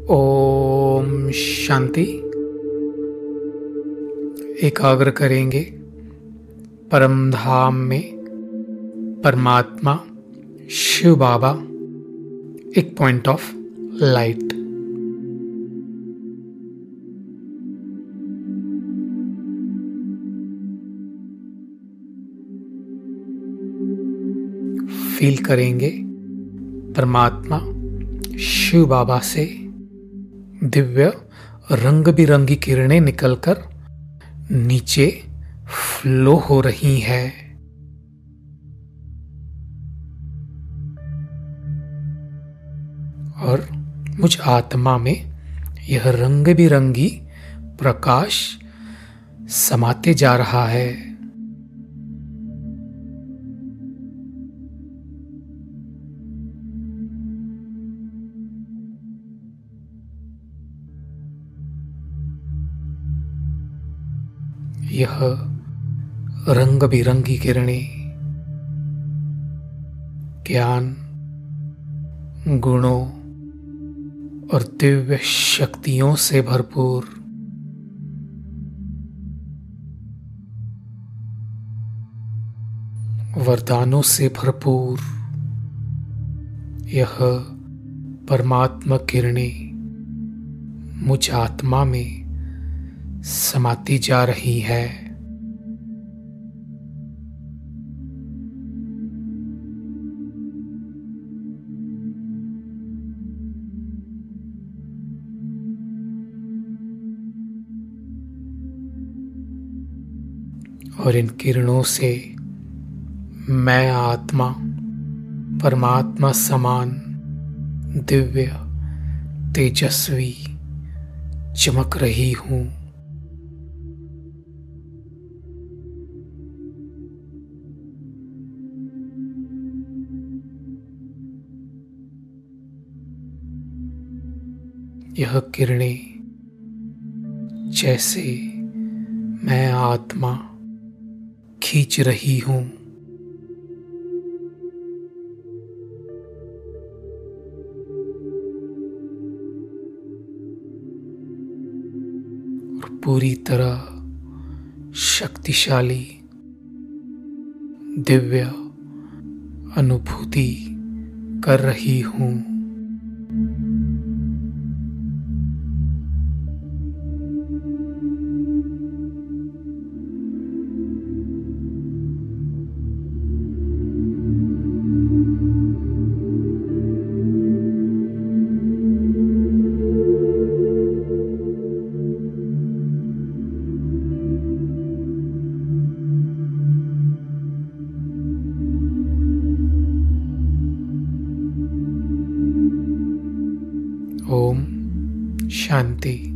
ओम शांति। एकाग्र करेंगे परम धाम में परमात्मा शिव बाबा एक पॉइंट ऑफ लाइट। फील करेंगे परमात्मा शिव बाबा से दिव्य रंग बिरंगी किरणें निकलकर नीचे फ्लो हो रही है। और मुझ आत्मा में यह रंग बिरंगी प्रकाश समाते जा रहा है। यह रंग बिरंगी किरणें ज्ञान, गुणों और दिव्य शक्तियों से भरपूर वरदानों से भरपूर यह परमात्मा किरणें मुझ आत्मा में समाती जा रही है। और इन किरणों से मैं आत्मा परमात्मा समान दिव्य तेजस्वी चमक रही हूं। यह किरणें जैसे मैं आत्मा खींच रही हूं। और पूरी तरह शक्तिशाली दिव्य अनुभूति कर रही हूं। ओम शांति।